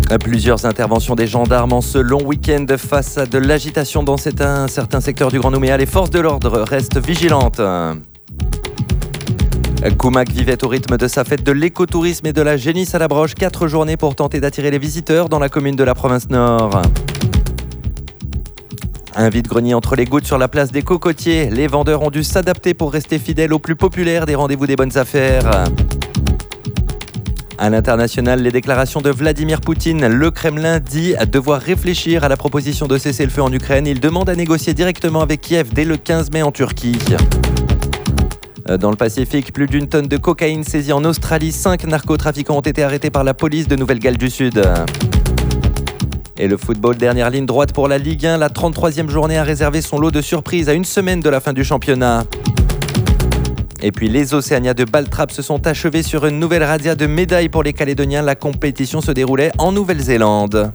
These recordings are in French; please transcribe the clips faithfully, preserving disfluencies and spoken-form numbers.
Plusieurs interventions des gendarmes en ce long week-end face à de l'agitation dans certains, certains secteurs du Grand Nouméa. Les forces de l'ordre restent vigilantes. Coumac vivait au rythme de sa fête de l'écotourisme et de la génisse à la broche. Quatre journées pour tenter d'attirer les visiteurs dans la commune de la province Nord. Un vide-grenier entre les gouttes sur la place des Cocotiers. Les vendeurs ont dû s'adapter pour rester fidèles aux plus populaires des rendez-vous des bonnes affaires. À l'international, les déclarations de Vladimir Poutine. Le Kremlin dit devoir réfléchir à la proposition de cesser le feu en Ukraine. Il demande à négocier directement avec Kiev dès le quinze mai en Turquie. Dans le Pacifique, plus d'une tonne de cocaïne saisie en Australie. Cinq narcotrafiquants ont été arrêtés par la police de Nouvelle-Galles du Sud. Et le football, dernière ligne droite pour la Ligue un. La trente-troisième journée a réservé son lot de surprises à une semaine de la fin du championnat. Et puis les Océania de Baltrap se sont achevés sur une nouvelle razzia de médailles pour les Calédoniens. La compétition se déroulait en Nouvelle-Zélande.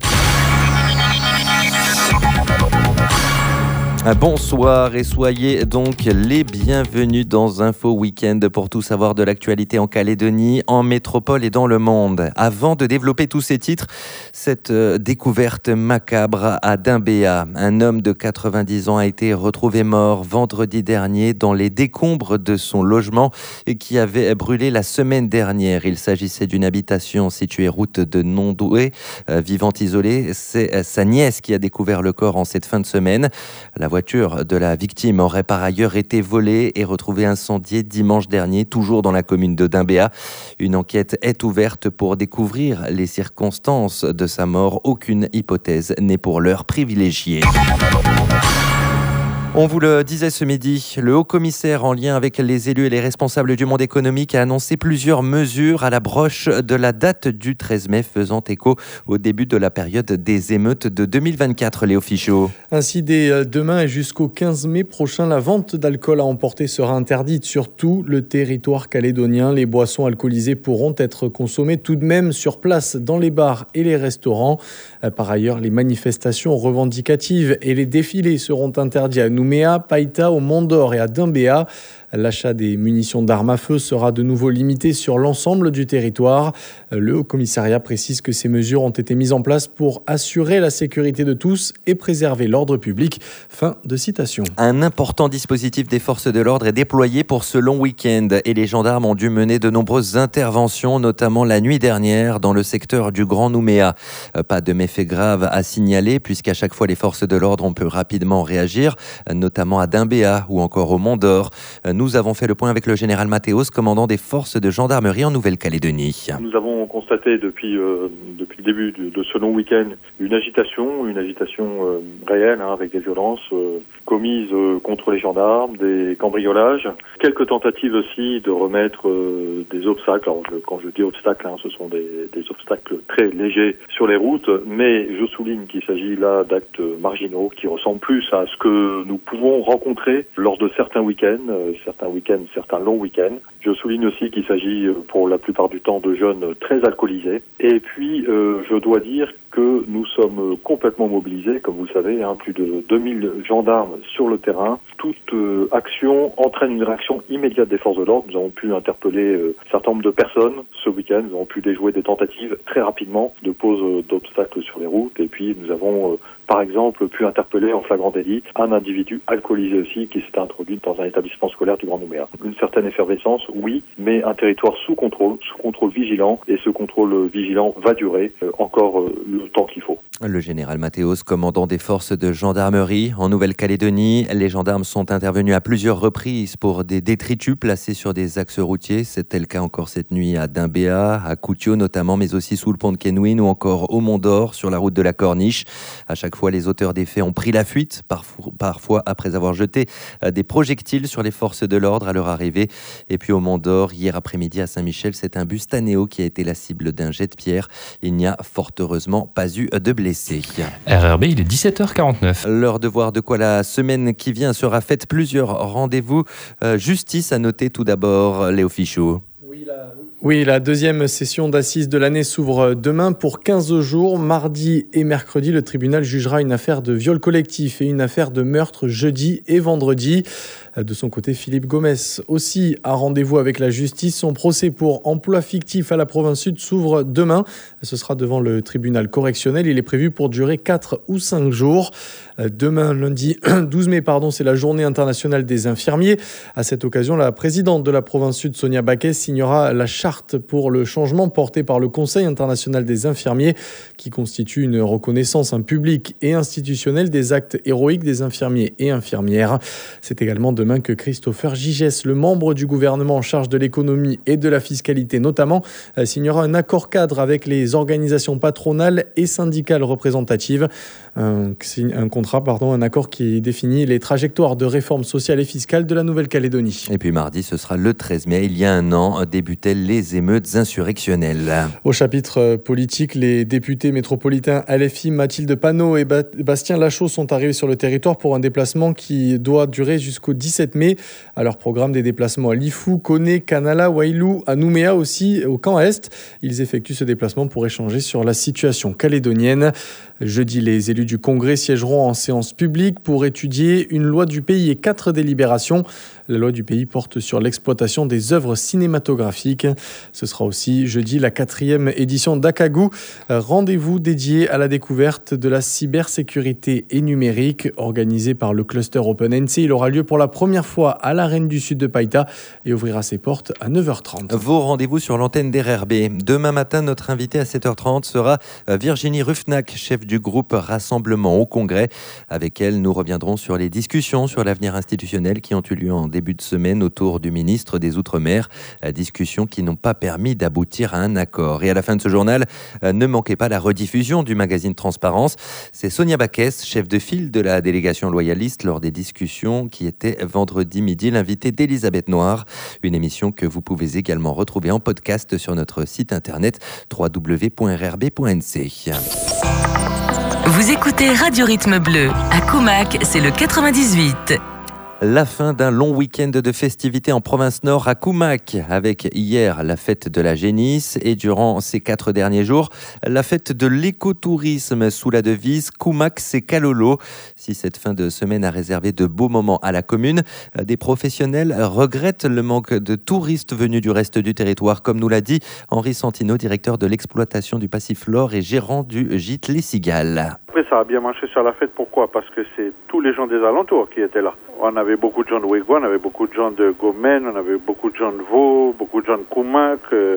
Bonsoir et soyez donc les bienvenus dans Info Week-end pour tout savoir de l'actualité en Calédonie, en métropole et dans le monde. Avant de développer tous ces titres, cette découverte macabre à Dimbéa. Un homme de quatre-vingt-dix ans a été retrouvé mort vendredi dernier dans les décombres de son logement qui avait brûlé la semaine dernière. Il s'agissait d'une habitation située route de Nondoué, vivante isolée. C'est sa nièce qui a découvert le corps en cette fin de semaine. La La voiture de la victime aurait par ailleurs été volée et retrouvée incendiée dimanche dernier, toujours dans la commune de Dimbéa. Une enquête est ouverte pour découvrir les circonstances de sa mort. Aucune hypothèse n'est pour l'heure privilégiée. On vous le disait ce midi, le haut-commissaire en lien avec les élus et les responsables du monde économique a annoncé plusieurs mesures à l'approche de la date du treize mai, faisant écho au début de la période des émeutes de deux mille vingt-quatre, Léo Fichot. Ainsi, dès demain et jusqu'au quinze mai prochain, la vente d'alcool à emporter sera interdite sur tout le territoire calédonien. Les boissons alcoolisées pourront être consommées tout de même sur place dans les bars et les restaurants. Par ailleurs, les manifestations revendicatives et les défilés seront interdits à Nouméa, Païta, au Mont-d'Or et à Dimbéa. L'achat des munitions d'armes à feu sera de nouveau limité sur l'ensemble du territoire. Le Haut-Commissariat précise que ces mesures ont été mises en place pour assurer la sécurité de tous et préserver l'ordre public. Fin de citation. Un important dispositif des forces de l'ordre est déployé pour ce long week-end et les gendarmes ont dû mener de nombreuses interventions, notamment la nuit dernière dans le secteur du Grand Nouméa. Pas de méfaits graves à signaler puisqu'à chaque fois les forces de l'ordre ont pu rapidement réagir, notamment à Dimbéa ou encore au Mont-d'Or. Nous avons fait le point avec le général Mathéos, commandant des forces de gendarmerie en Nouvelle-Calédonie. Nous avons constaté depuis, euh, depuis le début de, de ce long week-end une agitation, une agitation euh, réelle hein, avec des violences euh, commises euh, contre les gendarmes, des cambriolages, quelques tentatives aussi de remettre euh, des obstacles. Alors je, quand je dis obstacles, hein, ce sont des, des obstacles très légers sur les routes, mais je souligne qu'il s'agit là d'actes marginaux qui ressemblent plus à ce que nous pouvons rencontrer lors de certains week-ends, euh, certains week-ends, certains longs week-ends. Je souligne aussi qu'il s'agit pour la plupart du temps de jeunes très alcoolisés. Et puis, euh, je dois dire que nous sommes complètement mobilisés, comme vous le savez, hein, plus de deux mille gendarmes sur le terrain. Toute euh, action entraîne une réaction immédiate des forces de l'ordre. Nous avons pu interpeller euh, un certain nombre de personnes ce week-end. Nous avons pu déjouer des tentatives très rapidement de pose euh, d'obstacles sur les routes. Et puis, nous avons, euh, par exemple, pu interpeller en flagrant délit un individu alcoolisé aussi qui s'était introduit dans un établissement scolaire du Grand Nouméa. Une certaine effervescence, oui, mais un territoire sous contrôle, sous contrôle vigilant. Et ce contrôle vigilant va durer euh, encore euh, le temps qu'il faut. Le général Mathéos, commandant des forces de gendarmerie en Nouvelle-Calédonie. Les gendarmes sont intervenus à plusieurs reprises pour des détritus placés sur des axes routiers. C'était le cas encore cette nuit à Dimbéa, à Koutio notamment, mais aussi sous le pont de Kenouin ou encore au Mont-d'Or, sur la route de la Corniche. À chaque fois, les auteurs des faits ont pris la fuite, parfois après avoir jeté des projectiles sur les forces de l'ordre à leur arrivée. Et puis au Mont-d'Or, hier après-midi à Saint-Michel, c'est un bus Tanéo qui a été la cible d'un jet de pierre. Il n'y a fort heureusement pas eu de blessés. R R B, il est dix-sept heures quarante-neuf. L'heure de voir de quoi la semaine qui vient sera faite. Plusieurs rendez-vous. Euh, justice à noter tout d'abord, Léo Fichot. Oui, Oui la... oui, la deuxième session d'assises de l'année s'ouvre demain pour quinze jours. Mardi et mercredi, le tribunal jugera une affaire de viol collectif et une affaire de meurtre jeudi et vendredi. De son côté, Philippe Gomès aussi a rendez-vous avec la justice. Son procès pour emploi fictif à la province sud s'ouvre demain. Ce sera devant le tribunal correctionnel. Il est prévu pour durer quatre ou cinq jours. Demain, lundi douze mai, pardon, c'est la journée internationale des infirmiers. À cette occasion, la présidente de la province sud, Sonia Baquès, signera la charte pour le changement portée par le Conseil international des infirmiers, qui constitue une reconnaissance publique et institutionnelle des actes héroïques des infirmiers et infirmières. C'est également demain que Christopher Gigès, le membre du gouvernement en charge de l'économie et de la fiscalité notamment, signera un accord cadre avec les organisations patronales et syndicales représentatives. Un, un contrat, pardon, un accord qui définit les trajectoires de réforme sociale et fiscale de la Nouvelle-Calédonie. Et puis mardi, ce sera le treize mai. Il y a un an, débutaient les émeutes insurrectionnelles. Au chapitre politique, les députés métropolitains L F I, Mathilde Panot et Bastien Lachaud sont arrivés sur le territoire pour un déplacement qui doit durer jusqu'au dix-sept mai. À leur programme, des déplacements à Lifou, Koné, Kanala, Wailou, à Nouméa aussi, au camp Est. Ils effectuent ce déplacement pour échanger sur la situation calédonienne. Jeudi, les élus du Congrès siégeront en séance publique pour étudier une loi du pays et quatre délibérations. La loi du pays porte sur l'exploitation des œuvres cinématographiques. Ce sera aussi jeudi la quatrième édition d'Akagu, rendez-vous dédié à la découverte de la cybersécurité et numérique, organisé par le cluster OpenNC. Il aura lieu pour la première fois à l'Arène du Sud de Païta et ouvrira ses portes à neuf heures trente. Vos rendez-vous sur l'antenne d'R R B. Demain matin, notre invité à sept heures trente sera Virginie Ruffnack, chef du groupe Rassemblement au Congrès. Avec elle, nous reviendrons sur les discussions sur l'avenir institutionnel qui ont eu lieu en début de semaine autour du ministre des Outre-mer. Discussions qui n'ont pas permis d'aboutir à un accord. Et à la fin de ce journal, ne manquez pas la rediffusion du magazine Transparence. C'est Sonia Baquès, chef de file de la délégation loyaliste lors des discussions qui étaient vendredi midi, l'invité d'Elisabeth Noir. Une émission que vous pouvez également retrouver en podcast sur notre site internet w w w point r r b point n c. Vous écoutez Radio Rythme Bleu. À Comac, c'est le quatre-vingt-dix-huit. La fin d'un long week-end de festivités en province nord à Comac, avec hier la fête de la génisse et durant ces quatre derniers jours, la fête de l'écotourisme sous la devise Comac c'est Kalolo. Si cette fin de semaine a réservé de beaux moments à la commune, des professionnels regrettent le manque de touristes venus du reste du territoire, comme nous l'a dit Henri Santino, directeur de l'exploitation du Passiflore et gérant du gîte Les Cigales. Après, ça a bien marché sur la fête. Pourquoi ? Parce que c'est tous les gens des alentours qui étaient là. On avait beaucoup de gens de Wégua, on avait beaucoup de gens de Gomen, on avait beaucoup de gens de Vaud, beaucoup de gens de Comac, euh,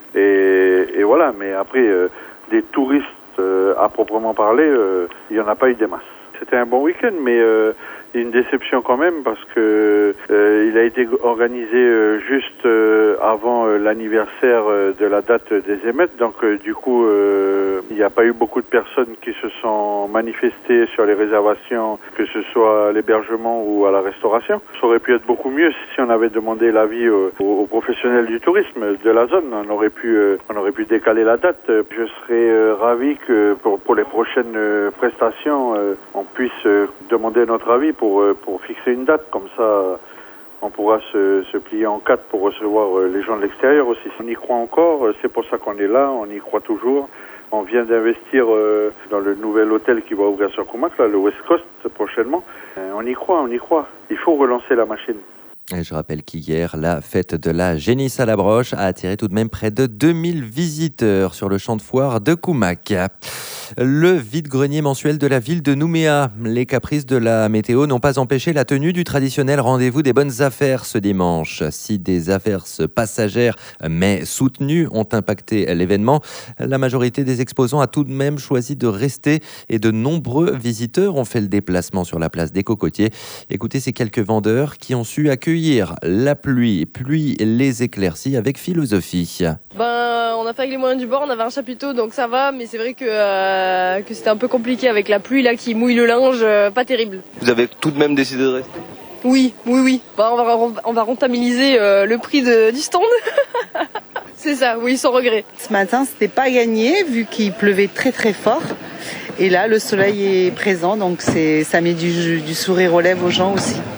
et, et voilà. Mais après, euh, des touristes euh, à proprement parler, euh, il n'y en a pas eu des masses. C'était un bon week-end, mais euh, une déception quand même parce que euh, il a été organisé euh, juste euh, avant euh, l'anniversaire euh, de la date des émeutes. Donc euh, du coup, euh, il n'y a pas eu beaucoup de personnes qui se sont manifestées sur les réservations, que ce soit à l'hébergement ou à la restauration. Ça aurait pu être beaucoup mieux si on avait demandé l'avis euh, aux, aux professionnels du tourisme de la zone. On aurait pu, euh, on aurait pu décaler la date. Je serais euh, ravi que pour, pour les prochaines euh, prestations, euh, on puisse euh, demander notre avis pour Pour, pour fixer une date, comme ça on pourra se, se plier en quatre pour recevoir les gens de l'extérieur aussi. On y croit encore, c'est pour ça qu'on est là, on y croit toujours. On vient d'investir dans le nouvel hôtel qui va ouvrir sur Comac, là, le West Coast prochainement. On y croit, on y croit. Il faut relancer la machine. Et je rappelle qu'hier, la fête de la génisse à la broche a attiré tout de même près de deux mille visiteurs sur le champ de foire de Comac. Le vide-grenier mensuel de la ville de Nouméa. Les caprices de la météo n'ont pas empêché la tenue du traditionnel rendez-vous des bonnes affaires ce dimanche. Si des averses passagères mais soutenues ont impacté l'événement, la majorité des exposants a tout de même choisi de rester et de nombreux visiteurs ont fait le déplacement sur la place des Cocotiers. Écoutez ces quelques vendeurs qui ont su accueillir la pluie, puis les éclaircies avec philosophie. Ben, on a fait avec les moyens du bord, on avait un chapiteau donc ça va, mais c'est vrai que, euh, que c'était un peu compliqué avec la pluie là qui mouille le linge, euh, pas terrible. Vous avez tout de même décidé de rester ? Oui, oui, oui. Ben, on va, on va rentabiliser euh, le prix de, du stand. C'est ça, oui, sans regret. Ce matin, c'était pas gagné vu qu'il pleuvait très très fort. Et là, le soleil est présent, donc c'est, ça met du, du sourire aux lèvres aux gens aussi.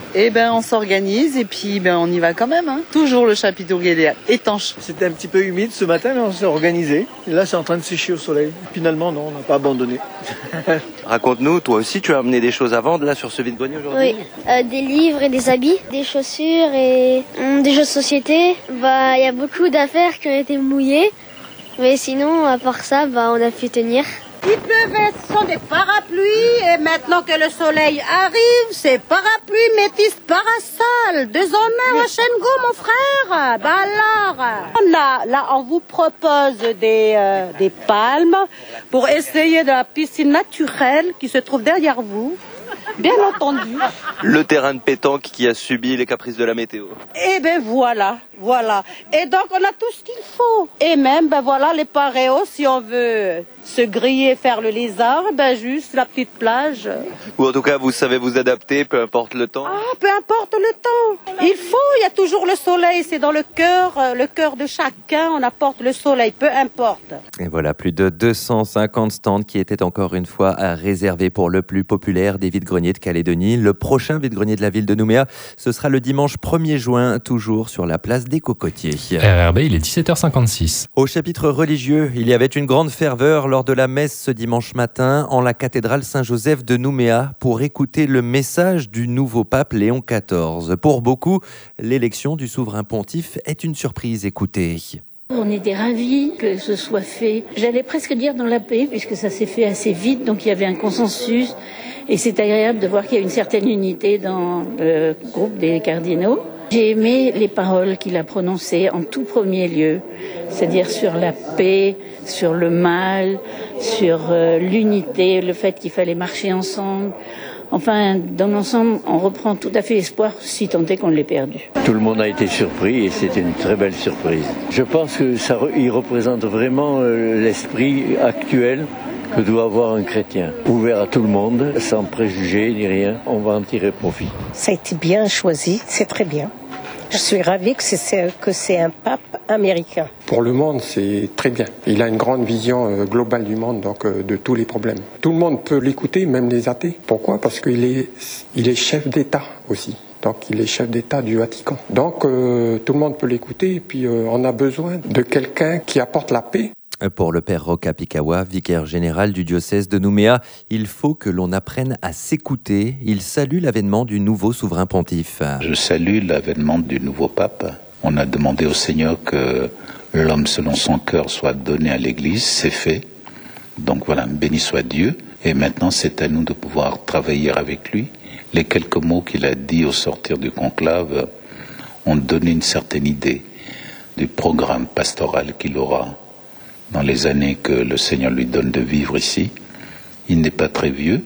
Eh ben, on s'organise et puis ben, on y va quand même. Hein. Toujours le chapiteau étanche. C'était un petit peu humide ce matin, mais on s'est organisé. Et là, c'est en train de sécher au soleil. Finalement, non, on n'a pas abandonné. Raconte-nous, toi aussi, tu as amené des choses à vendre là sur ce vide-grenier aujourd'hui ? Oui, euh, des livres et des habits, des chaussures et hum, des jeux de société. Bah, il y a beaucoup d'affaires qui ont été mouillées, mais sinon, à part ça, bah, on a pu tenir. Il pleuvait, ce sont des parapluies, et maintenant que le soleil arrive, c'est parapluie, métis, parasol. Deux en un, un Shengo, mon frère. Bah alors, là, là, on vous propose des, euh, des palmes pour essayer de la piscine naturelle qui se trouve derrière vous. Bien entendu. Le terrain de pétanque qui a subi les caprices de la météo. Et ben voilà, voilà. Et donc on a tout ce qu'il faut. Et même, ben voilà, les paréos, si on veut se griller, faire le lézard, ben juste la petite plage. Ou en tout cas, vous savez vous adapter, peu importe le temps. Ah, peu importe le temps. Il faut, il y a toujours le soleil, c'est dans le cœur, le cœur de chacun, on apporte le soleil, peu importe. Et voilà, plus de deux cent cinquante stands qui étaient encore une fois réservés pour le plus populaire des vide-greniers de Calédonie. Le prochain vide-grenier de la ville de Nouméa, ce sera le dimanche premier juin, toujours sur la place des Cocotiers. R R B, il est dix-sept heures cinquante-six. Au chapitre religieux, il y avait une grande ferveur lors de la messe ce dimanche matin en la cathédrale Saint-Joseph de Nouméa pour écouter le message du nouveau pape Léon quatorze. Pour beaucoup, l'élection du souverain pontife est une surprise. Écoutez. On était ravis que ce soit fait, j'allais presque dire dans la paix, puisque ça s'est fait assez vite, donc il y avait un consensus, et c'est agréable de voir qu'il y a une certaine unité dans le groupe des cardinaux. J'ai aimé les paroles qu'il a prononcées en tout premier lieu, c'est-à-dire sur la paix, sur le mal, sur euh, l'unité, le fait qu'il fallait marcher ensemble. Enfin, dans l'ensemble, on reprend tout à fait espoir, si tant est qu'on l'ait perdu. Tout le monde a été surpris et c'était une très belle surprise. Je pense que ça, il représente vraiment euh, l'esprit actuel que doit avoir un chrétien. Ouvert à tout le monde, sans préjugés ni rien, on va en tirer profit. Ça a été bien choisi, c'est très bien. Je suis ravie que c'est, que c'est un pape américain. Pour le monde, c'est très bien. Il a une grande vision globale du monde, donc de tous les problèmes. Tout le monde peut l'écouter, même les athées. Pourquoi ? Parce qu'il est, il est chef d'État aussi. Donc il est chef d'État du Vatican. Donc euh, tout le monde peut l'écouter et puis euh, on a besoin de quelqu'un qui apporte la paix. Pour le père Roca Pikawa, vicaire général du diocèse de Nouméa, il faut que l'on apprenne à s'écouter. Il salue l'avènement du nouveau souverain pontife. Je salue l'avènement du nouveau pape. On a demandé au Seigneur que l'homme selon son cœur soit donné à l'Église, c'est fait. Donc voilà, béni soit Dieu. Et maintenant, c'est à nous de pouvoir travailler avec lui. Les quelques mots qu'il a dit au sortir du conclave ont donné une certaine idée du programme pastoral qu'il aura dans les années que le Seigneur lui donne de vivre ici. Il n'est pas très vieux,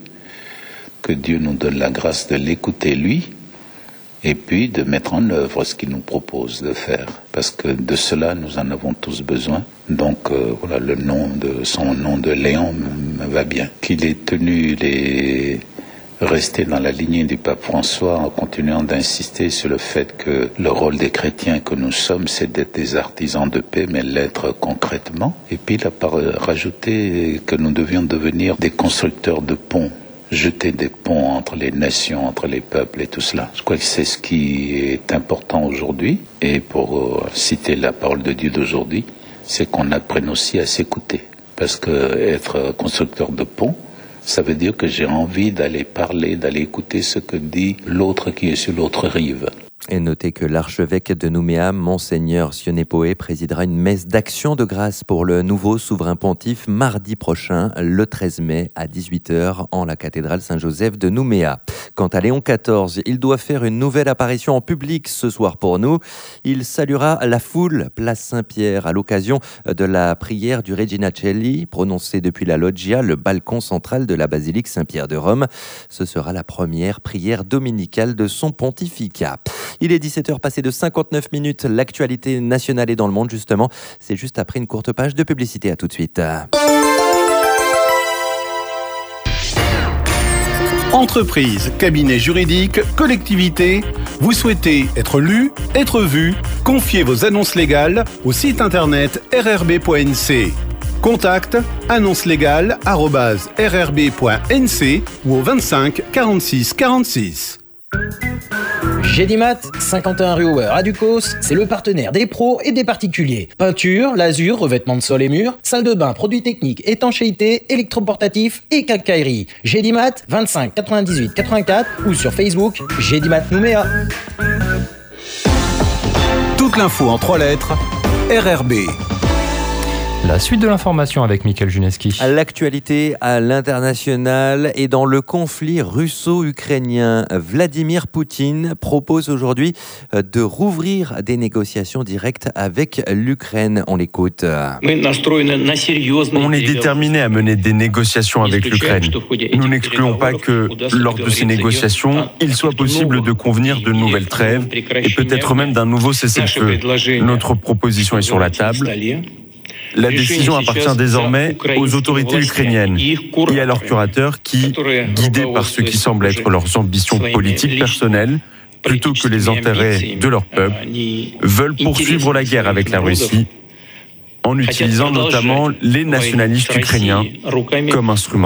que Dieu nous donne la grâce de l'écouter lui, et puis de mettre en œuvre ce qu'il nous propose de faire, parce que de cela nous en avons tous besoin. Donc euh, voilà, le nom de son nom de Léon me va bien. Qu'il ait tenu les rester dans la lignée du pape François en continuant d'insister sur le fait que le rôle des chrétiens que nous sommes, c'est d'être des artisans de paix, mais l'être concrètement. Et puis il a rajouté que nous devions devenir des constructeurs de ponts, jeter des ponts entre les nations, entre les peuples et tout cela. Je crois que c'est ce qui est important aujourd'hui. Et pour euh, citer la parole de Dieu d'aujourd'hui, c'est qu'on apprenne aussi à s'écouter. Parce que être constructeur de ponts, ça veut dire que j'ai envie d'aller parler, d'aller écouter ce que dit l'autre qui est sur l'autre rive. Et notez que l'archevêque de Nouméa, Monseigneur Sionepoé, présidera une messe d'action de grâce pour le nouveau souverain pontife mardi prochain, le treize mai à dix-huit heures en la cathédrale Saint-Joseph de Nouméa. Quant à Léon quatorze, il doit faire une nouvelle apparition en public ce soir pour nous. Il saluera la foule, place Saint-Pierre, à l'occasion de la prière du Regina Coeli, prononcée depuis la loggia, le balcon central de la basilique Saint-Pierre de Rome. Ce sera la première prière dominicale de son pontificat. Il est dix-sept heures passées de cinquante-neuf minutes. L'actualité nationale et dans le monde, justement, c'est juste après une courte page de publicité. À tout de suite. Entreprise, cabinet juridique, collectivité, vous souhaitez être lu, être vu, confiez vos annonces légales au site internet r r b point n c. Contact annonce légale arobase r r b point n c ou au vingt-cinq quarante-six quarante-six. Gédimat, cinquante et un rue Hauer à Ducos, c'est le partenaire des pros et des particuliers. Peinture, lasure, revêtement de sol et murs, salle de bain, produits techniques, étanchéité, électroportatif et quincaillerie. Gédimat, vingt-cinq quatre-vingt-dix-huit quatre-vingt-quatre ou sur Facebook, Gédimat Nouméa. Toute l'info en trois lettres, R R B. La suite de l'information avec Mickaël Juneski. L'actualité à l'international et dans le conflit russo-ukrainien. Vladimir Poutine propose aujourd'hui de rouvrir des négociations directes avec l'Ukraine. On l'écoute. On est déterminé à mener des négociations avec l'Ukraine. Nous n'excluons pas que, lors de ces négociations, il soit possible de convenir de nouvelles trêves et peut-être même d'un nouveau cessez-le-feu. Notre proposition est sur la table. La décision appartient désormais aux autorités ukrainiennes et à leurs curateurs qui, guidés par ce qui semble être leurs ambitions politiques personnelles, plutôt que les intérêts de leur peuple, veulent poursuivre la guerre avec la Russie en utilisant notamment les nationalistes ukrainiens comme instrument.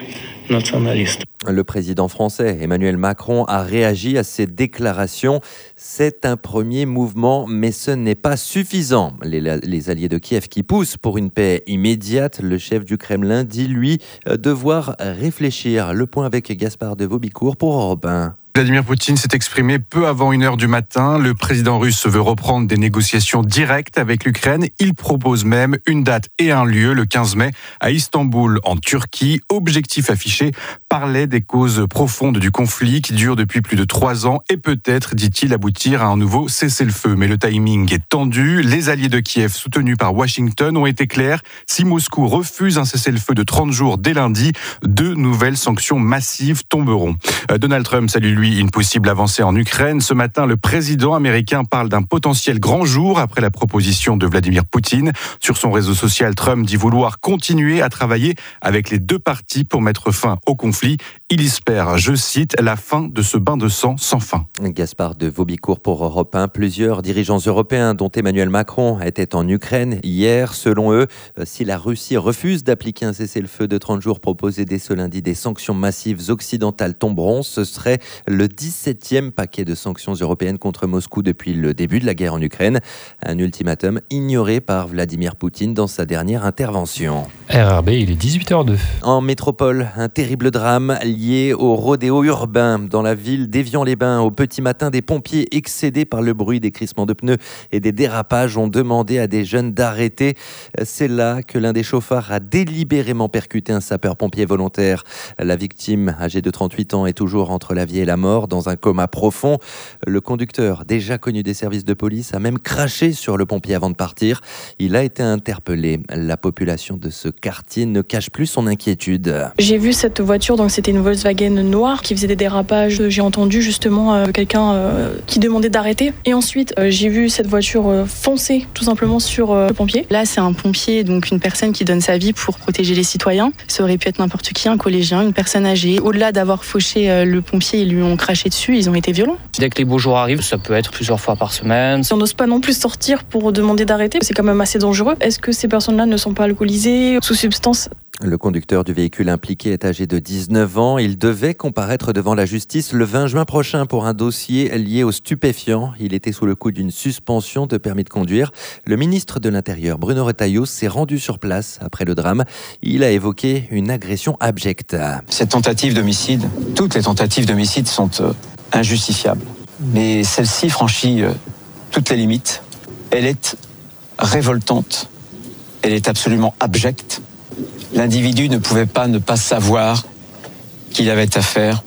Le président français Emmanuel Macron a réagi à ces déclarations. C'est un premier mouvement, mais ce n'est pas suffisant. Les, les alliés de Kiev qui poussent pour une paix immédiate, le chef du Kremlin dit, lui, devoir réfléchir. Le point avec Gaspard de Vaubicourt pour Europe un. Vladimir Poutine s'est exprimé peu avant une heure du matin. Le président russe veut reprendre des négociations directes avec l'Ukraine. Il propose même une date et un lieu, le quinze mai, à Istanbul, en Turquie. Objectif affiché, parler des causes profondes du conflit qui dure depuis plus de trois ans et peut-être, dit-il, aboutir à un nouveau cessez-le-feu. Mais le timing est tendu. Les alliés de Kiev, soutenus par Washington, ont été clairs. Si Moscou refuse un cessez-le-feu de trente jours dès lundi, deux nouvelles sanctions massives tomberont. Donald Trump salue, lui, une possible avancée en Ukraine. Ce matin, le président américain parle d'un potentiel grand jour après la proposition de Vladimir Poutine. Sur son réseau social, Trump dit vouloir continuer à travailler avec les deux parties pour mettre fin au conflit. Il espère, je cite, la fin de ce bain de sang sans fin. Gaspard de Vaubicourt pour Europe un. Plusieurs dirigeants européens, dont Emmanuel Macron, étaient en Ukraine hier. Selon eux, si la Russie refuse d'appliquer un cessez-le-feu de trente jours proposé dès ce lundi, des sanctions massives occidentales tomberont. Ce serait le dix-septième paquet de sanctions européennes contre Moscou depuis le début de la guerre en Ukraine. Un ultimatum ignoré par Vladimir Poutine dans sa dernière intervention. R R B, il est dix-huit heures deux. En métropole, un terrible drame lié au rodéo urbain. Dans la ville d'Évian-les-Bains, au petit matin, des pompiers excédés par le bruit des crissements de pneus et des dérapages ont demandé à des jeunes d'arrêter. C'est là que l'un des chauffards a délibérément percuté un sapeur-pompier volontaire. La victime, âgée de trente-huit ans, est toujours entre la vie et la mort, dans un coma profond. Le conducteur, déjà connu des services de police, a même craché sur le pompier avant de partir. Il a été interpellé. La population de ce quartier ne cache plus son inquiétude. J'ai vu cette voiture, donc c'était une Volkswagen noire qui faisait des dérapages. J'ai entendu justement euh, quelqu'un euh, qui demandait d'arrêter. Et ensuite, euh, j'ai vu cette voiture euh, foncer tout simplement sur euh, le pompier. Là, c'est un pompier, donc une personne qui donne sa vie pour protéger les citoyens. Ça aurait pu être n'importe qui, un collégien, une personne âgée. Au-delà d'avoir fauché euh, le pompier, ils lui ont craché dessus, ils ont été violents. Dès que les beaux jours arrivent, ça peut être plusieurs fois par semaine. On n'ose pas non plus sortir pour demander d'arrêter. C'est quand même assez dangereux. Est-ce que ces personnes-là ne sont pas alcoolisées, sous substance ? Le conducteur du véhicule impliqué est âgé de dix-neuf ans. Il devait comparaître devant la justice le vingt juin prochain pour un dossier lié aux stupéfiants. Il était sous le coup d'une suspension de permis de conduire. Le ministre de l'Intérieur, Bruno Retailleau, s'est rendu sur place après le drame. Il a évoqué une agression abjecte. Cette tentative d'homicide, toutes les tentatives d'homicide sont euh, injustifiables. Mais celle-ci franchit euh, toutes les limites. Elle est révoltante. Elle est absolument abjecte. L'individu ne pouvait pas ne pas savoir qu'il avait affaire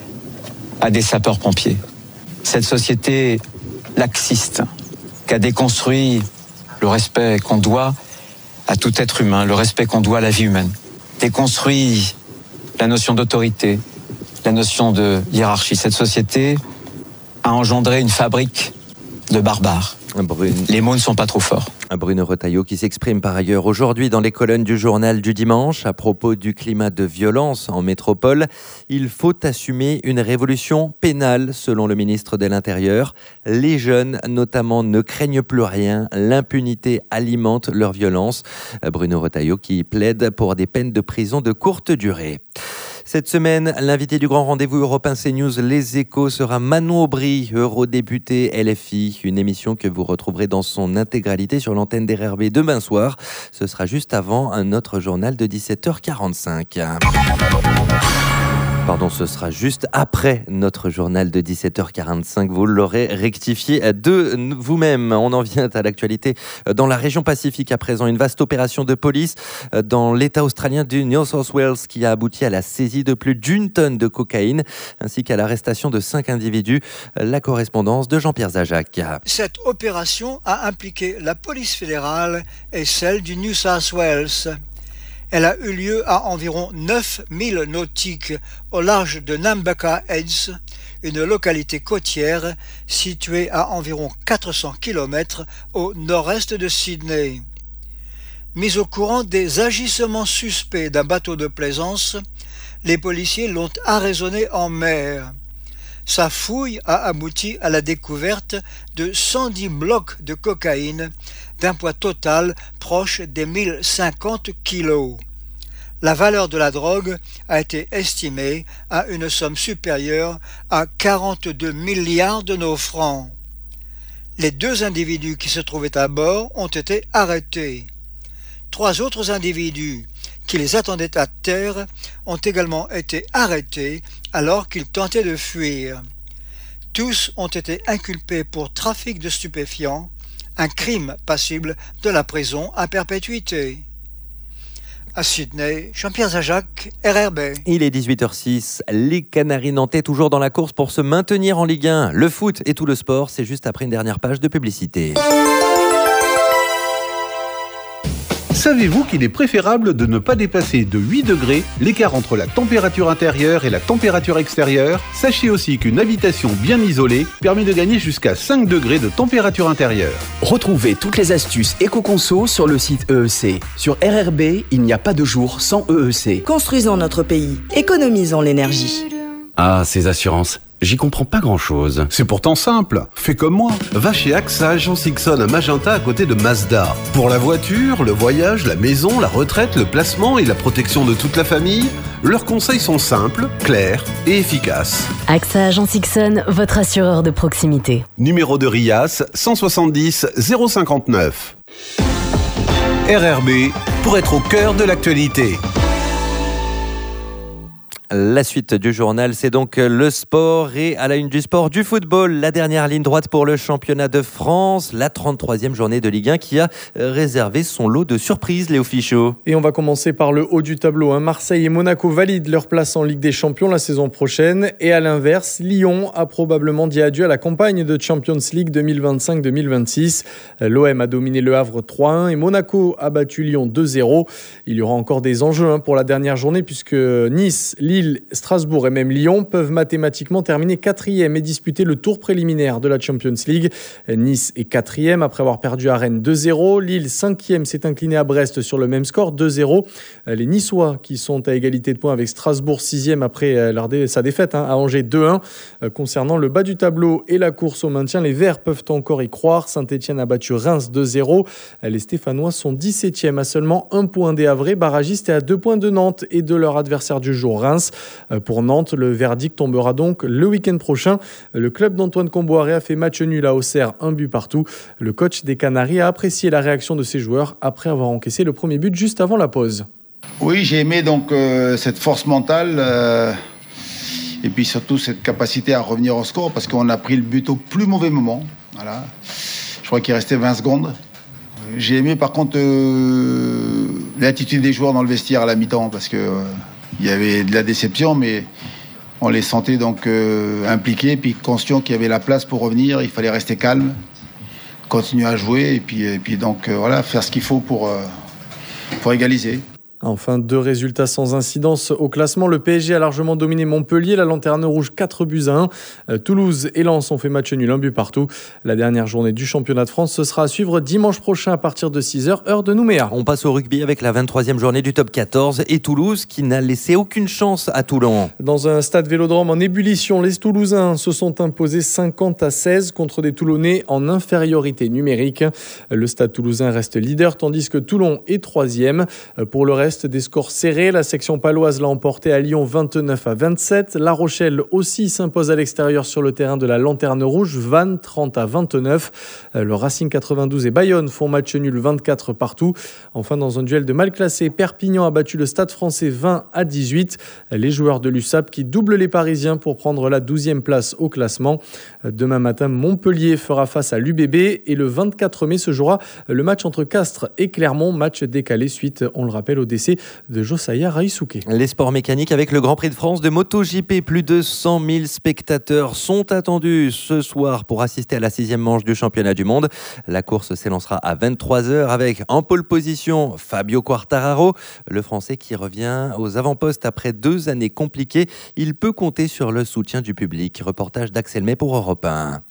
à des sapeurs-pompiers. Cette société laxiste qui a déconstruit le respect qu'on doit à tout être humain, le respect qu'on doit à la vie humaine, déconstruit la notion d'autorité, la notion de hiérarchie. Cette société a engendré une fabrique de barbares. Brune. Les mots ne sont pas trop forts. Bruno Retailleau qui s'exprime par ailleurs aujourd'hui dans les colonnes du journal du dimanche à propos du climat de violence en métropole. Il faut assumer une révolution pénale selon le ministre de l'Intérieur. Les jeunes notamment ne craignent plus rien. L'impunité alimente leur violence. Bruno Retailleau qui plaide pour des peines de prison de courte durée. Cette semaine, l'invité du grand rendez-vous européen CNews Les Échos sera Manon Aubry, eurodéputée L F I. Une émission que vous retrouverez dans son intégralité sur l'antenne d'R R B demain soir. Ce sera juste avant un autre journal de dix-sept heures quarante-cinq. Pardon, ce sera juste après notre journal de dix-sept heures quarante-cinq. Vous l'aurez rectifié de vous-même. On en vient à l'actualité dans la région Pacifique à présent. Une vaste opération de police dans l'État australien du New South Wales qui a abouti à la saisie de plus d'une tonne de cocaïne ainsi qu'à l'arrestation de cinq individus. La correspondance de Jean-Pierre Zajac. Cette opération a impliqué la police fédérale et celle du New South Wales. Elle a eu lieu à environ neuf milles nautiques au large de Nambucca Heads, une localité côtière située à environ quatre cents kilomètres au nord-est de Sydney. Mis au courant des agissements suspects d'un bateau de plaisance, les policiers l'ont arraisonné en mer. Sa fouille a abouti à la découverte de cent dix blocs de cocaïne d'un poids total proche des mille cinquante kilos. La valeur de la drogue a été estimée à une somme supérieure à quarante-deux milliards de nos francs. Les deux individus qui se trouvaient à bord ont été arrêtés. Trois autres individus qui les attendaient à terre ont également été arrêtés alors qu'ils tentaient de fuir. Tous ont été inculpés pour trafic de stupéfiants, un crime passible de la prison à perpétuité. À Sydney, Jean-Pierre Zajac, R R B. Il est dix-huit heures six. Les Canaries nantais toujours dans la course pour se maintenir en Ligue un. Le foot et tout le sport, c'est juste après une dernière page de publicité. Savez-vous qu'il est préférable de ne pas dépasser de huit degrés l'écart entre la température intérieure et la température extérieure? Sachez aussi qu'une habitation bien isolée permet de gagner jusqu'à cinq degrés de température intérieure. Retrouvez toutes les astuces éco-conso sur le site E E C. Sur R R B, il n'y a pas de jour sans E E C. Construisons notre pays, économisons l'énergie. Ah, ces assurances, j'y comprends pas grand-chose. C'est pourtant simple. Fais comme moi. Va chez A X A Agence Ixon à Magenta à côté de Mazda. Pour la voiture, le voyage, la maison, la retraite, le placement et la protection de toute la famille, leurs conseils sont simples, clairs et efficaces. A X A Agence Ixon, votre assureur de proximité. Numéro de RIAS cent soixante-dix zéro cinquante-neuf. R R B pour être au cœur de l'actualité. La suite du journal, c'est donc le sport et à la une du sport, du football. La dernière ligne droite pour le championnat de France, la trente-troisième journée de Ligue un qui a réservé son lot de surprises, Léo Fichot. Et on va commencer par le haut du tableau. Hein. Marseille et Monaco valident leur place en Ligue des Champions la saison prochaine. Et à l'inverse, Lyon a probablement dit adieu à la campagne de Champions League deux mille vingt-cinq deux mille vingt-six. L'O M a dominé le Havre trois un et Monaco a battu Lyon deux zéro. Il y aura encore des enjeux hein, pour la dernière journée puisque Nice, Lille, Strasbourg et même Lyon peuvent mathématiquement terminer quatrième et disputer le tour préliminaire de la Champions League. Nice est quatrième après avoir perdu à Rennes deux zéro. Lille, cinquième, s'est incliné à Brest sur le même score, deux zéro. Les Niçois qui sont à égalité de points avec Strasbourg, sixième après leur dé- sa défaite hein, à Angers deux un. Concernant le bas du tableau et la course au maintien, les Verts peuvent encore y croire. Saint-Etienne a battu Reims deux zéro. Les Stéphanois sont dix-septième à seulement un point des Havrais, barragistes et à deux points de Nantes et de leur adversaire du jour, Reims. Pour Nantes, le verdict tombera donc le week-end prochain. Le club d'Antoine Comboiré a fait match nul à Auxerre, un but partout. Le coach des Canaries a apprécié la réaction de ses joueurs après avoir encaissé le premier but juste avant la pause. Oui, j'ai aimé donc euh, cette force mentale euh, et puis surtout cette capacité à revenir au score parce qu'on a pris le but au plus mauvais moment. Voilà. Je crois qu'il restait vingt secondes. J'ai aimé par contre euh, l'attitude des joueurs dans le vestiaire à la mi-temps parce que euh, il y avait de la déception, mais on les sentait donc euh, impliqués, puis conscients qu'il y avait la place pour revenir. Il fallait rester calme, continuer à jouer, et puis, et puis donc euh, voilà, faire ce qu'il faut pour, euh, pour égaliser. Enfin, deux résultats sans incidence au classement. Le P S G a largement dominé Montpellier. La Lanterne Rouge, quatre buts à un. Euh, Toulouse et Lens ont fait match nul, un but partout. La dernière journée du championnat de France, ce sera à suivre dimanche prochain à partir de six heures, heure de Nouméa. On passe au rugby avec la vingt-troisième journée du top quatorze et Toulouse qui n'a laissé aucune chance à Toulon. Dans un stade Vélodrome en ébullition, les Toulousains se sont imposés cinquante à seize contre des Toulonnais en infériorité numérique. Le stade toulousain reste leader tandis que Toulon est troisième. Pour le reste, reste, des scores serrés. La section paloise l'a emporté à Lyon vingt-neuf à vingt-sept. La Rochelle aussi s'impose à l'extérieur sur le terrain de la Lanterne Rouge, Vannes trente à vingt-neuf. Le Racing quatre-vingt-douze et Bayonne font match nul vingt-quatre partout. Enfin, dans un duel de mal classé, Perpignan a battu le Stade Français vingt à dix-huit. Les joueurs de l'U S A P qui doublent les Parisiens pour prendre la douzième place au classement. Demain matin, Montpellier fera face à l'U B B et le vingt-quatre mai se jouera le match entre Castres et Clermont, match décalé suite, on le rappelle, au décès de Josiah Raisuke. Les sports mécaniques avec le Grand Prix de France de MotoGP. Plus de cent mille spectateurs sont attendus ce soir pour assister à la sixième manche du championnat du monde. La course s'élancera à vingt-trois heures avec en pole position Fabio Quartararo, le Français qui revient aux avant-postes après deux années compliquées. Il peut compter sur le soutien du public. Reportage d'Axel May pour Europe un.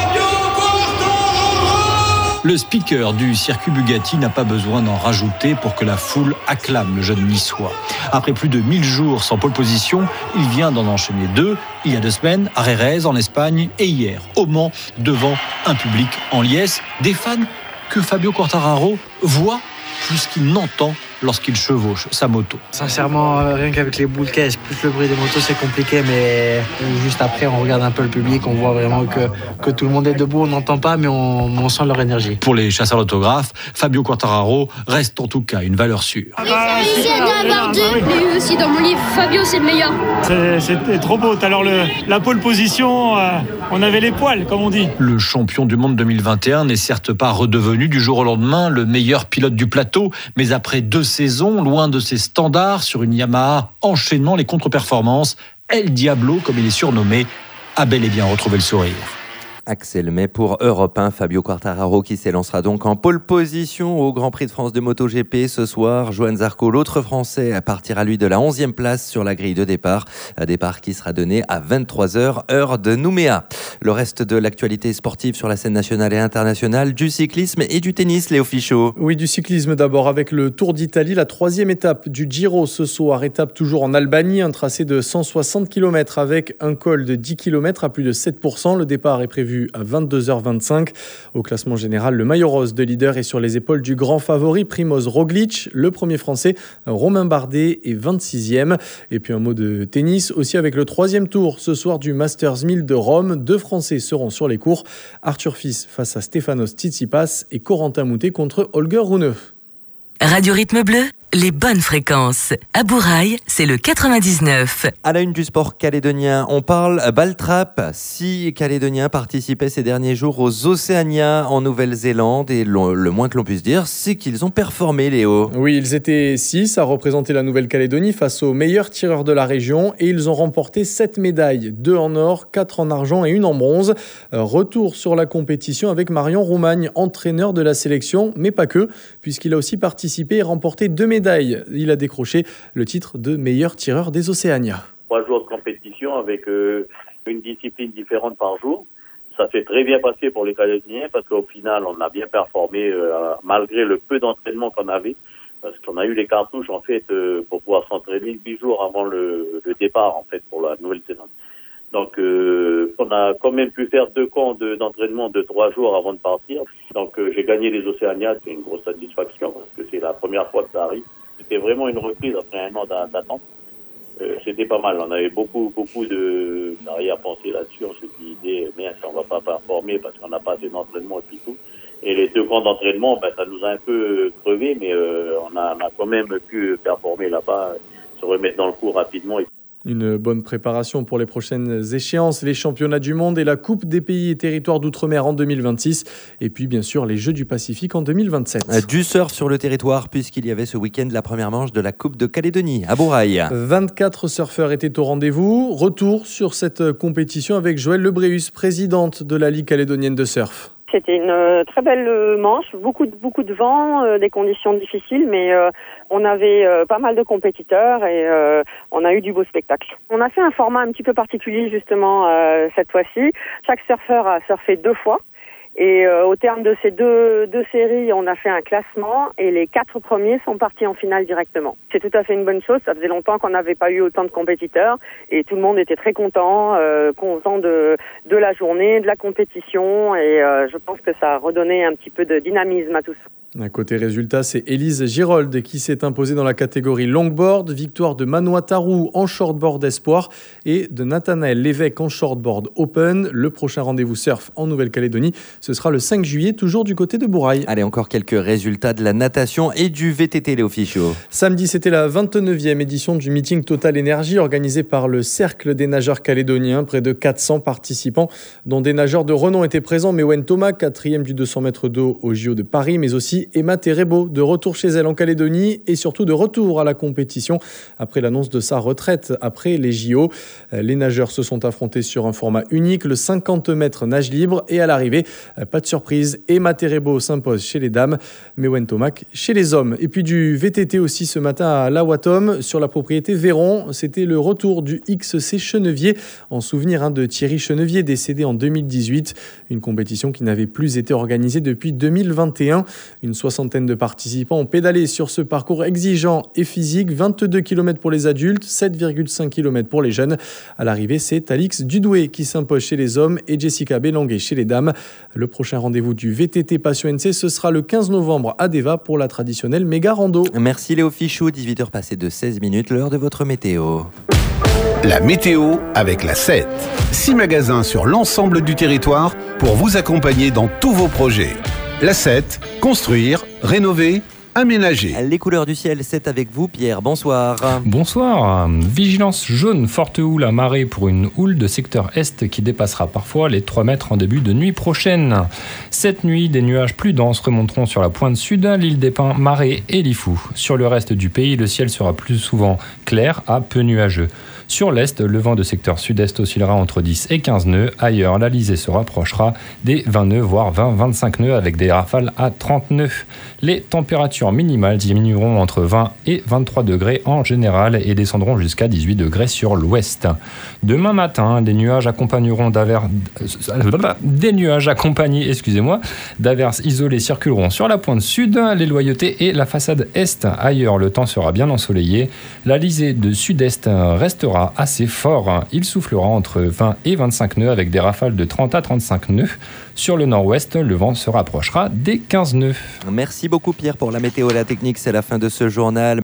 Le speaker du circuit Bugatti n'a pas besoin d'en rajouter pour que la foule acclame le jeune niçois. Après plus de mille jours sans pole position, il vient d'en enchaîner deux, il y a deux semaines, à Rérez en Espagne et hier, au Mans, devant un public en liesse. Des fans que Fabio Quartararo voit plus qu'il n'entend lorsqu'il chevauche sa moto. Sincèrement, rien qu'avec les boules caisses, plus le bruit des motos, c'est compliqué, mais juste après, on regarde un peu le public, on voit vraiment que, que tout le monde est debout, on n'entend pas, mais on, on sent leur énergie. Pour les chasseurs d'autographes, Fabio Quartararo reste en tout cas une valeur sûre. Oui, c'est réussi à avoir deux, mais aussi dans mon livre, Fabio, c'est le meilleur. C'est, c'était trop beau. Alors le, la pole position, euh, on avait les poils, comme on dit. Le champion du monde deux mille vingt et un n'est certes pas redevenu du jour au lendemain le meilleur pilote du plateau, mais après deux saison, loin de ses standards, sur une Yamaha enchaînant les contre-performances, El Diablo, comme il est surnommé, a bel et bien retrouvé le sourire. Axel May pour Europe un. Fabio Quartararo qui s'élancera donc en pole position au Grand Prix de France de MotoGP ce soir. Johan Zarco, l'autre Français, partira lui de la onzième place sur la grille de départ. Un départ qui sera donné à vingt-trois heures, heure de Nouméa. Le reste de l'actualité sportive sur la scène nationale et internationale, du cyclisme et du tennis, Léo Fichot. Oui, du cyclisme d'abord avec le Tour d'Italie, la troisième étape du Giro ce soir. Étape toujours en Albanie, un tracé de cent soixante kilomètres avec un col de dix kilomètres à plus de sept pour cent. Le départ est prévu à vingt-deux heures vingt-cinq. Au classement général, le maillot rose de leader est sur les épaules du grand favori Primoz Roglic. Le premier français, Romain Bardet, est vingt-sixième. Et puis un mot de tennis aussi avec le troisième tour ce soir du Masters mille de Rome. Deux Français seront sur les cours. Arthur Fils face à Stefanos Tsitsipas et Corentin Moutet contre Holger Rune. Radio Rythme Bleu, les bonnes fréquences. À Bourail, c'est le quatre-vingt-dix-neuf. À la une du sport calédonien, on parle Baltrap. Six Calédoniens participaient ces derniers jours aux Océania en Nouvelle-Zélande et le moins que l'on puisse dire, c'est qu'ils ont performé, Léo. Oui, ils étaient six à représenter la Nouvelle-Calédonie face aux meilleurs tireurs de la région et ils ont remporté sept médailles, deux en or, quatre en argent et une en bronze. Retour sur la compétition avec Marion Roumagne, entraîneur de la sélection, mais pas que, puisqu'il a aussi participé et remporté deux médailles. Il a décroché le titre de meilleur tireur des Océania. Trois jours de compétition avec euh, une discipline différente par jour. Ça s'est très bien passé pour les Calédoniens parce qu'au final, on a bien performé euh, malgré le peu d'entraînement qu'on avait. Parce qu'on a eu les cartouches en fait euh, pour pouvoir s'entraîner huit jours avant le, le départ en fait pour la Nouvelle-Zélande. Donc, euh, on a quand même pu faire deux camps de, d'entraînement de trois jours avant de partir. Donc, euh, j'ai gagné les Océania. C'est une grosse satisfaction parce que c'est la première fois que ça arrive. C'était vraiment une reprise après un an d'attente. Euh, c'était pas mal. On avait beaucoup, beaucoup de d'arrière-pensée là-dessus. On se disait, merde, on va pas performer parce qu'on n'a pas assez d'entraînement et puis tout. Et les deux camps d'entraînement, ben, ça nous a un peu crevé, mais euh, on, a, on a quand même pu performer là-bas, se remettre dans le coup rapidement. Une bonne préparation pour les prochaines échéances, les championnats du monde et la Coupe des pays et territoires d'outre-mer en deux mille vingt-six. Et puis bien sûr les Jeux du Pacifique en deux mille vingt-sept. Du surf sur le territoire puisqu'il y avait ce week-end la première manche de la Coupe de Calédonie à Bourail. vingt-quatre surfeurs étaient au rendez-vous. Retour sur cette compétition avec Joëlle Lebréus, présidente de la Ligue calédonienne de surf. C'était une euh, très belle euh, manche, beaucoup de, beaucoup de vent, euh, des conditions difficiles, mais euh, on avait euh, pas mal de compétiteurs et euh, on a eu du beau spectacle. On a fait un format un petit peu particulier justement euh, cette fois-ci. Chaque surfeur a surfé deux fois. Et euh, au terme de ces deux, deux séries, on a fait un classement et les quatre premiers sont partis en finale directement. C'est tout à fait une bonne chose. Ça faisait longtemps qu'on n'avait pas eu autant de compétiteurs et tout le monde était très content, euh, content de, de la journée, de la compétition et euh, je pense que ça a redonné un petit peu de dynamisme à tout ça. À côté résultat, c'est Élise Girold qui s'est imposée dans la catégorie longboard. Victoire de Manoa Tarou en shortboard espoir et de Nathanaël Lévesque en shortboard open. Le prochain rendez-vous surf en Nouvelle-Calédonie, ce sera le cinq juillet, toujours du côté de Bourail. Allez, encore quelques résultats de la natation et du V T T, Léo Fichot. Samedi, c'était la vingt-neuvième édition du meeting Total Énergie organisé par le Cercle des nageurs calédoniens. Près de quatre cents participants, dont des nageurs de renom étaient présents. Mewen Thomas, quatrième du deux cents mètres d'eau au J O de Paris, mais aussi Emma Terebo, de retour chez elle en Calédonie et surtout de retour à la compétition après l'annonce de sa retraite après les J O. Les nageurs se sont affrontés sur un format unique, le cinquante mètres nage libre, et à l'arrivée, pas de surprise, Emma Terebo s'impose chez les dames, Mewen Tomac chez les hommes. Et puis du V T T aussi ce matin à Lawatom, sur la propriété Véron, c'était le retour du X C Chenevier, en souvenir hein, de Thierry Chenevier, décédé en deux mille dix-huit, une compétition qui n'avait plus été organisée depuis deux mille vingt et un. Une soixantaine de participants ont pédalé sur ce parcours exigeant et physique, vingt-deux kilomètres pour les adultes, sept virgule cinq kilomètres pour les jeunes. À l'arrivée, c'est Alix Dudoué qui s'impose chez les hommes et Jessica Bélanguet chez les dames. Le prochain rendez-vous du V T T Passion N C, ce sera le quinze novembre à Deva pour la traditionnelle méga rando. Merci Léo Fichot, dix-huit heures passées de seize minutes, l'heure de votre météo. La météo avec la sept. Six magasins sur l'ensemble du territoire pour vous accompagner dans tous vos projets. La sept, construire, rénover, aménager. Les couleurs du ciel, c'est avec vous, Pierre. Bonsoir. Bonsoir. Vigilance jaune, forte houle à marée pour une houle de secteur est qui dépassera parfois les trois mètres en début de nuit prochaine. Cette nuit, des nuages plus denses remonteront sur la pointe sud, l'île des Pins, Marais et Lifou. Sur le reste du pays, le ciel sera plus souvent clair à peu nuageux. Sur l'est, le vent de secteur sud-est oscillera entre dix et quinze nœuds. Ailleurs, l'Alizé se rapprochera des vingt nœuds, voire vingt à vingt-cinq nœuds avec des rafales à trente nœuds. Les températures minimales diminueront entre vingt et vingt-trois degrés en général et descendront jusqu'à dix-huit degrés sur l'ouest. Demain matin, des nuages accompagneront d'averses, des nuages accompagnés, excusez-moi, d'averses isolées circuleront sur la pointe sud, les Loyautés et la façade est. Ailleurs, le temps sera bien ensoleillé. L'Alizé de sud-est restera assez fort. Il soufflera entre vingt et vingt-cinq nœuds avec des rafales de trente à trente-cinq nœuds. Sur le nord-ouest, le vent se rapprochera des quinze nœuds. Merci beaucoup Pierre pour la météo et la technique. C'est la fin de ce journal.